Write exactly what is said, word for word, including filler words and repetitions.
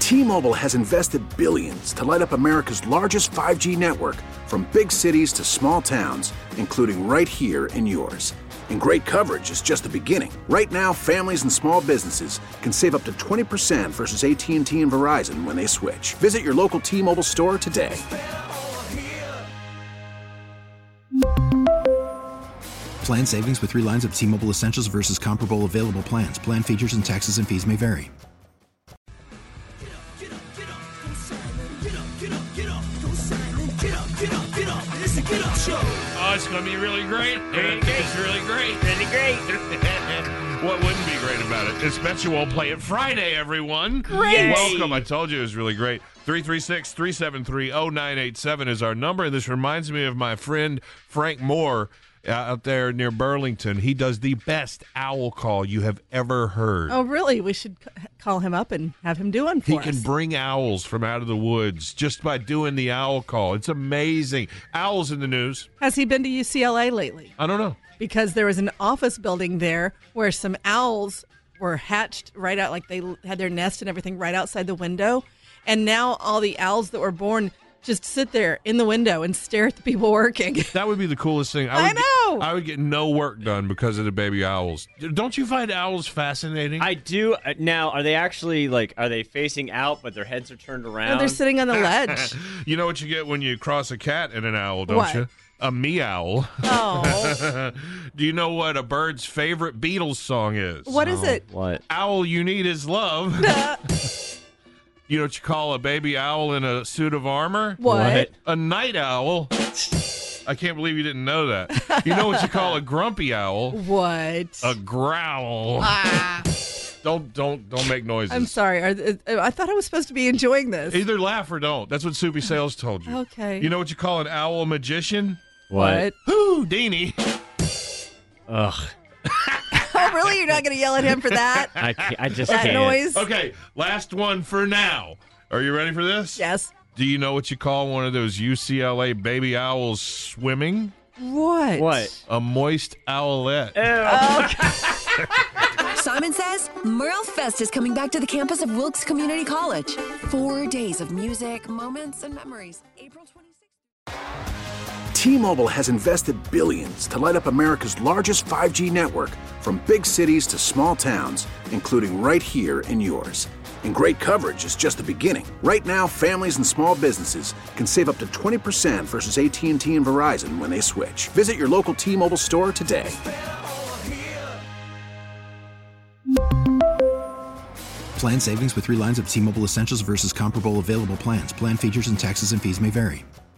T-Mobile has invested billions to light up America's largest five G network, from big cities to small towns, including right here in yours. And great coverage is just the beginning. Right now, families and small businesses can save up to twenty percent versus A T and T and Verizon when they switch. Visit your local T-Mobile store today. Plan savings with three lines of T-Mobile Essentials versus comparable available plans. Plan features and taxes and fees may vary. Oh, it's going to be really great. It's really great. Really great. What wouldn't be great about it? Especially we'll play it Friday, everyone. Great. Welcome. I told you it was really great. three three six, three seven three, zero nine eight seven is our number. And this reminds me of my friend Frank Moore uh, out there near Burlington. He does the best owl call you have ever heard. Oh, really? We should c- call him up and have him do one for He us. can bring owls from out of the woods just by doing the owl call. It's amazing. Owls in the news. Has he been to U C L A lately? I don't know. Because there was an office building there where some owls were hatched right out, like they had their nest and everything right outside the window. And now all the owls that were born just sit there in the window and stare at the people working. That would be the coolest thing. I, I would know. Get, I would get no work done because of the baby owls. Don't you find owls fascinating? I do. Uh, Now, are they actually, like, are they facing out, but their heads are turned around? No, they're sitting on the ledge. You know what you get when you cross a cat and an owl, don't What? you? A meow. Oh. Do you know what a bird's favorite Beatles song is? What is it? What? Owl, you need is love. You know what you call a baby owl in a suit of armor? What? A night owl. I can't believe you didn't know that. You know what you call a grumpy owl? What? A growl. Ah. Don't don't don't make noises. I'm sorry. Are, th- I thought I was supposed to be enjoying this. Either laugh or don't. That's what Soupy Sales told you. Okay. You know what you call an owl magician? What? Houdini. Ugh. Oh, really? You're not going to yell at him for that? I, can't, I just that can't. noise? Okay, last one for now. Are you ready for this? Yes. Do you know what you call one of those U C L A baby owls swimming? What? What? A moist owlet. Simon says Merle Fest is coming back to the campus of Wilkes Community College. Four days of music, moments, and memories. April twenty-sixth. T-Mobile has invested billions to light up America's largest five G network, from big cities to small towns, including right here in yours. And great coverage is just the beginning. Right now, families and small businesses can save up to twenty percent versus A T and T and Verizon when they switch. Visit your local T-Mobile store today. Plan savings with three lines of T-Mobile Essentials versus comparable available plans. Plan features and taxes and fees may vary.